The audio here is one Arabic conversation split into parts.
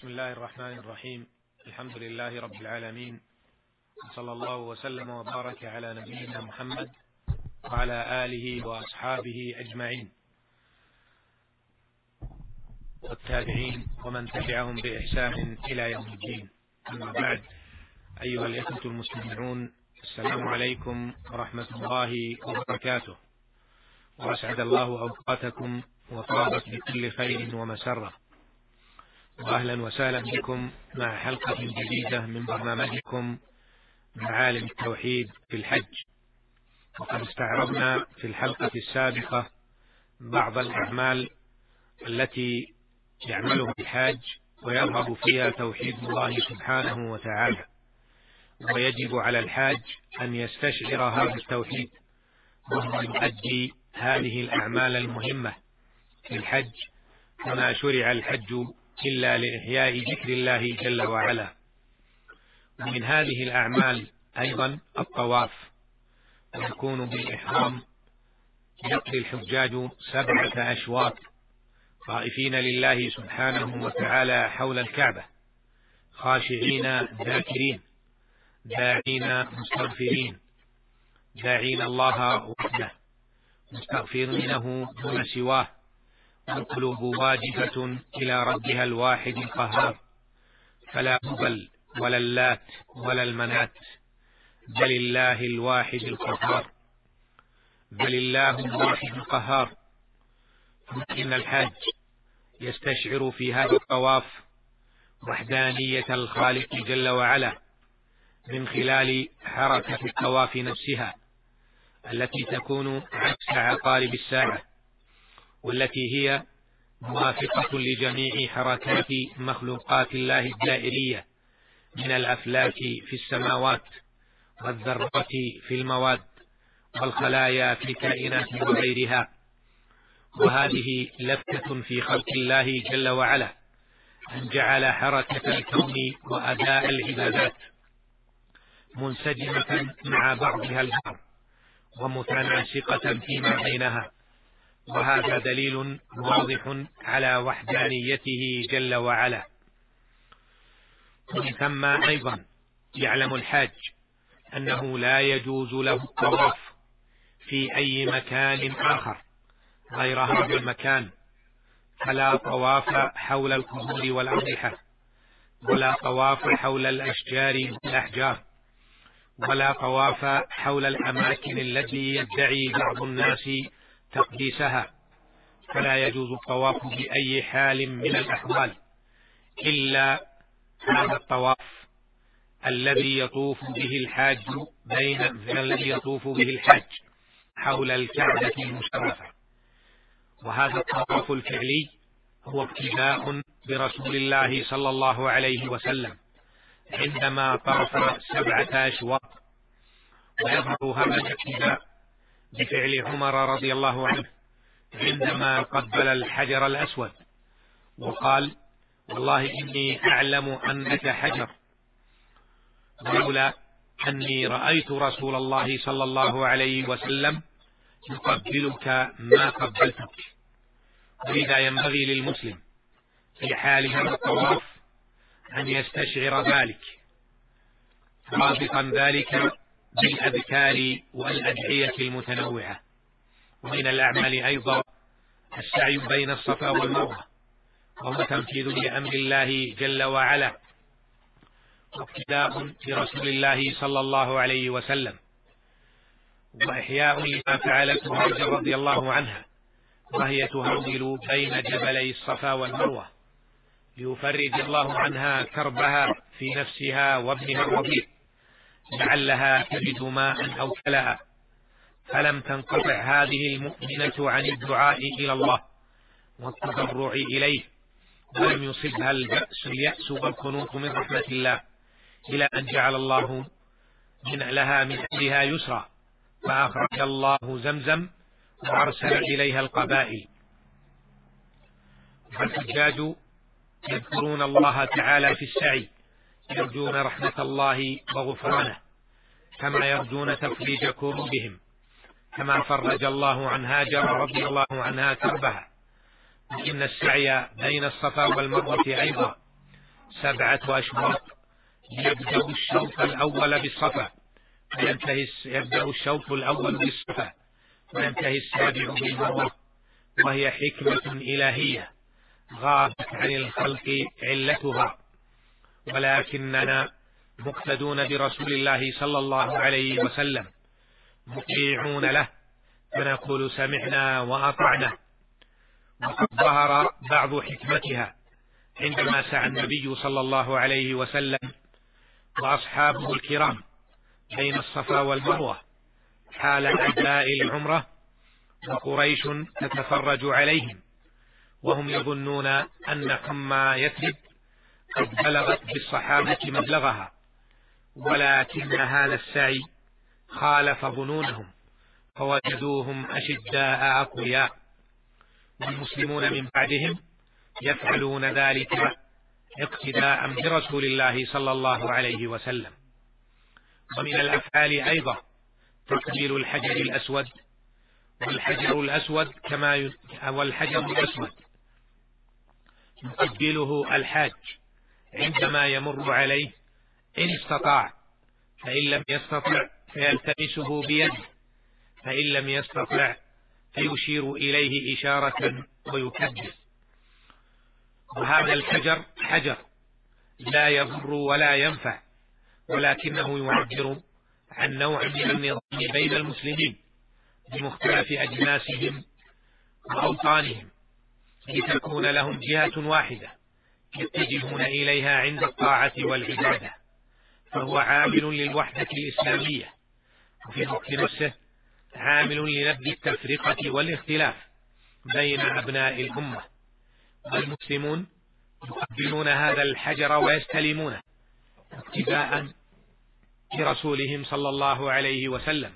بسم الله الرحمن الرحيم. الحمد لله رب العالمين، صلى الله وسلم وبارك على نبينا محمد وعلى آله وأصحابه أجمعين والتابعين ومن تبعهم بإحسان إلى يوم الدين. أما بعد، أيها الإخوة المستمعون، السلام عليكم ورحمة الله وبركاته، وأسعد الله أوقاتكم وطابت بكل خير ومسرة، وأهلا وسهلا بكم مع حلقة جديدة من برنامجكم معالم التوحيد في الحج. وقد استعرضنا في الحلقة السابقة بعض الأعمال التي يعملها الحاج ويظهر فيها توحيد الله سبحانه وتعالى، ويجب على الحاج أن يستشعر هذا التوحيد وهو يؤدي هذه الأعمال المهمة في الحج، وما شرع الحج إلا لإحياء ذكر الله جل وعلا. ومن هذه الأعمال أيضا الطواف، ويكون بالإحرام يقضي الحجاج 7 أشواط طائفين لله سبحانه وتعالى حول الكعبة، خاشعين ذاكرين داعين مستغفرين، داعين الله وحده مستغفرينه دون سواه، والقلوب واجفة إلى ربها الواحد القهار، فلا هبل ولا اللات ولا المنات، بل الله الواحد القهار، بل الله الواحد القهار. إن الحاج يستشعر في هذا الطواف وحدانية الخالق جل وعلا من خلال حركة الطواف نفسها التي تكون عكس عقارب الساعة، والتي هي موافقة لجميع حركات مخلوقات الله الدائرية من الأفلاك في السماوات، والذرات في المواد، والخلايا في الكائنات وغيرها. وهذه لفتة في خلق الله جل وعلا أن جعل حركة الكون وأداء العبادات منسجمة مع بعضها البعض ومتناسقة فيما بينها، وهذا دليل واضح على وحدانيته جل وعلا. ومن ثم أيضا يعلم الحاج أنه لا يجوز له الطواف في أي مكان آخر غير هذا المكان، فلا طواف حول القبور والأضرحة، ولا طواف حول الأشجار والأحجار، ولا طواف حول الأماكن التي يدعي بعض الناس تقديسها، فلا يجوز الطواف بأي حال من الأحوال إلا هذا الطواف الذي يطوف به الحاج حول الكعبة المشرفة. وهذا الطواف الفعلي هو ابتداء برسول الله صلى الله عليه وسلم عندما طاف 7 أشواط، ويظهر هذا الابتداء بفعل عمر رضي الله عنه عندما قبل الحجر الأسود وقال: والله إني أعلم أنك حجر، ولولا أني رأيت رسول الله صلى الله عليه وسلم يقبلك ما قبلتك. ولذا ينبغي للمسلم في حال هذا الطواف أن يستشعر ذلك، رابطا ذلك بالأذكار والأدعية المتنوعة. ومن الأعمال أيضا السعي بين الصفا والمروة، وهو تنفيذ لأمر الله جل وعلا، واقتداء برسول الله صلى الله عليه وسلم، وإحياء لما فعلته هاجر رضي الله عنها، وهي تهرول بين جبلي الصفا والمروة ليفرج الله عنها كربها في نفسها وابنها الرضيع، لعلها تجد ماء أو كلاء، فلم تنقطع هذه المؤمنة عن الدعاء إلى الله والتضرع إليه، ولم يصبها اليأس والقنوط من رحمة الله، إلى أن جعل الله لها من أجلها يسرا، فأخرج الله زمزم وأرسل إليها القبائل. فالحجاج يذكرون الله تعالى في السعي، يرجون رحمة الله وغفرانه، كما يرجون تفريج كروبهم، كما فرج الله عن هاجر رضي الله عنها كربها. وإن السعي بين الصفا والمروة أيضا 7 أشواط، يبدأ الشوط الأول بالصفا يبدأ الشوط الأول بالصفا وينتهي السابع بالمروة، وهي حكمة إلهية غابت عن الخلق علتها، ولكننا مقتدون برسول الله صلى الله عليه وسلم مطيعون له، فنقول سمعنا وأطعنا. وقد ظهر بعض حكمتها عندما سعى النبي صلى الله عليه وسلم وأصحابه الكرام بين الصفا والمروة حال أداء العمرة، وقريش تتفرج عليهم وهم يظنون أن حمى يثرب قد بلغت بالصحابة مبلغها، ولكن هذا السعي خالف ظنونهم فوجدوهم أشداء أقوياء، والمسلمون من بعدهم يفعلون ذلك اقتداء برسول الله صلى الله عليه وسلم. ومن الأفعال أيضا تقبيل الحجر الأسود، والحجر الأسود يقبله الحاج عندما يمر عليه إن استطاع، فإن لم يستطع فيلتمسه بيده، فإن لم يستطع فيشير إليه إشارة ويكبر. وهذا الحجر حجر لا يضر ولا ينفع، ولكنه يعبر عن نوع من النظام بين المسلمين بمختلف أجناسهم وأوطانهم، لتكون لهم جهة واحدة يتجهون إليها عند الطاعة والعبادة، فهو عامل للوحدة الإسلامية، وفي الوقت نفسه عامل لنبذ التفرقة والاختلاف بين أبناء الأمة. والمسلمون يقبلون هذا الحجر ويستلمونه اقتداء برسولهم صلى الله عليه وسلم،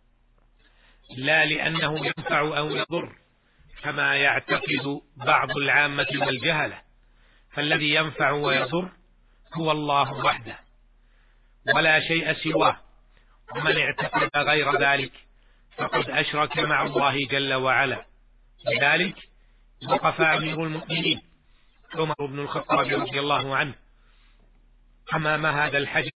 لا لأنه ينفع أو يضر كما يعتقد بعض العامة والجهلة، فالذي ينفع ويضر هو الله وحده ولا شيء سواه، ومن اعتقد غير ذلك فقد أشرك مع الله جل وعلا. لذلك وقف أمير المؤمنين عمر بن الخطاب رضي الله عنه أمام هذا الحجر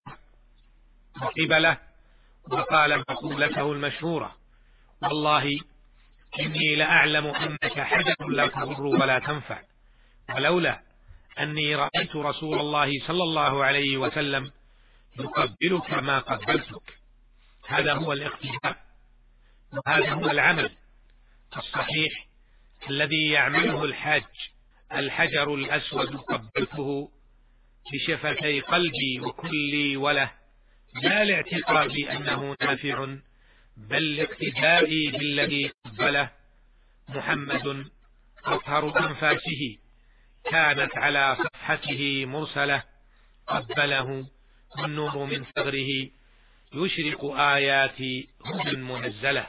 وقبله، وقال مقولته المشهورة: والله إني لأعلم أنك حجر لا تضر ولا تنفع، ولولا أني رأيت رسول الله صلى الله عليه وسلم يقبلك ما قبلتك. هذا هو الاقتداء، وهذا هو العمل الصحيح الذي يعمله الحاج. الحجر الأسود قبلته بشفتي قلبي وكلي وله، لا لاعتقاد أنه نافع، بل لاقتدائي بالذي قبله. محمد أطهر أنفاسه كانت على صفحته مرسلة، قبله والنور من ثغره يشرق آيات هدى منزلة.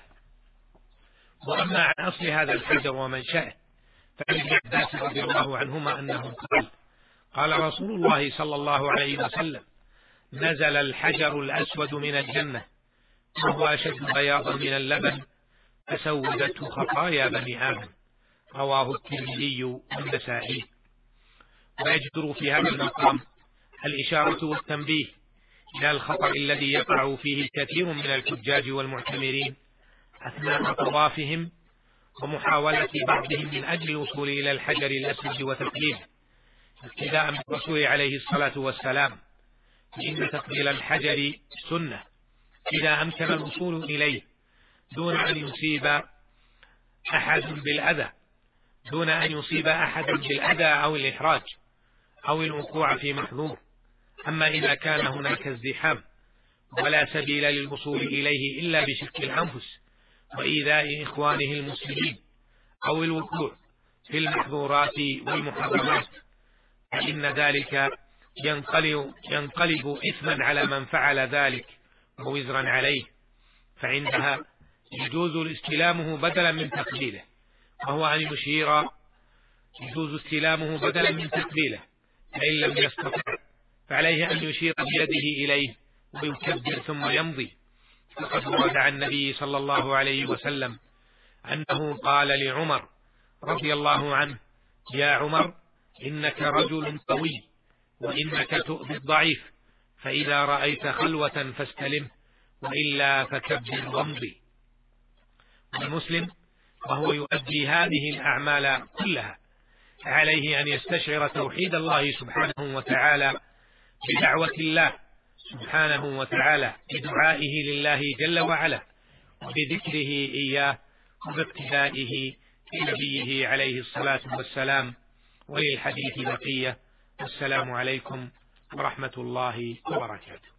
وأما عن أصل هذا الحجر ومنشأه فعن ابن عباس رضي الله عنهما أنه قال رسول الله صلى الله عليه وسلم: نزل الحجر الأسود من الجنة وهو أشد بياضا من اللبن فسودته خطايا بني آدم. رواه الترمذي والنسائي. ويجدر في هذا المقام الإشارة والتنبيه إلى الخطأ الذي يقع فيه الكثير من الحجاج والمعتمرين أثناء طوافهم ومحاولة بعضهم من أجل الوصول إلى الحجر الأسود وتقبيله ابتداء من الرسول عليه الصلاة والسلام، فإن تقبيل الحجر سنة إذا أمكن الوصول إليه دون أن يصيب أحد بالأذى أو الإحراج أو الوقوع في محظور. أما إذا كان هناك ازدحام ولا سبيل للوصول إليه إلا بشق الأنفس وإيذاء إخوانه المسلمين أو الوقوع في المحظورات والمحرمات، فإن ذلك ينقلب إثما على من فعل ذلك ووزرا عليه، فعندها يجوز استلامه بدلا من تقبيله، وهو أن يجوز استلامه بدلا من تقبيله، فإن لم يستطع فعليه أن يشير بيده إليه ويكبر ثم يمضي. فقد ورد عن النبي صلى الله عليه وسلم أنه قال لعمر رضي الله عنه: يا عمر إنك رجل قوي وإنك تؤذي الضعيف، فإذا رأيت خلوة فاستلمه، وإلا فكبر وامضي. والمسلم وهو يؤدي هذه الأعمال كلها عليه أن يستشعر توحيد الله سبحانه وتعالى بدعوة الله سبحانه وتعالى، بدعائه لله جل وعلا، وبذكره إياه، وباقتدائه بنبيه عليه الصلاة والسلام. وللحديث بقية. والسلام عليكم ورحمة الله وبركاته.